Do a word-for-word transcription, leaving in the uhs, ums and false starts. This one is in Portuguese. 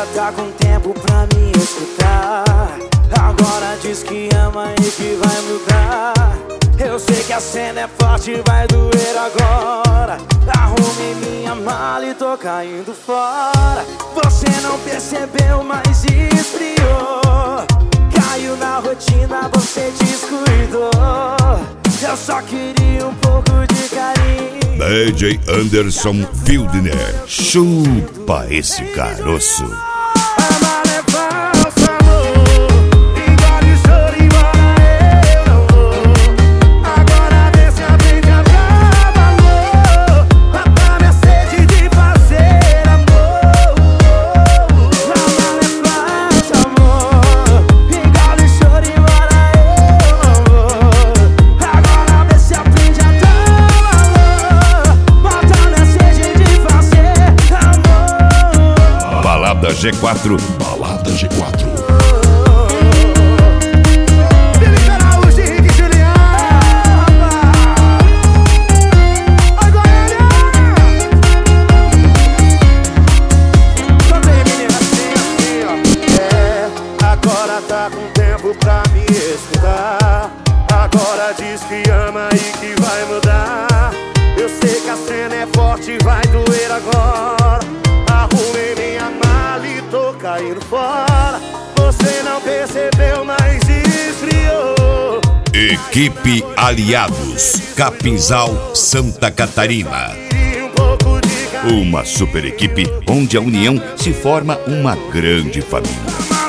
Agora tá com tempo pra me escutar. Agora diz que ama e que vai mudar. Eu sei que a cena é forte, vai doer agora. Arrume minha mala e tô caindo fora. Você não percebeu, mas esfriou. Caiu na rotina, você descuidou. Eu só queria um pouco de carinho. D J Anderson Fildner, chupa esse caroço. G quatro, balada G quatro. Felipe Araújo e Henrique Juliano. Oi, Goiânia. Também, menina, assim, assim, ó. É, agora tá com tempo pra me escutar. Agora diz que ama e que vai mudar. Eu sei que a cena é forte, vai doer agora. Arrumei minha mala e tô caindo fora. Você não percebeu, mas esfriou. Equipe Aliados, Capinzal, Santa Catarina. Uma super equipe onde a união se forma uma grande família.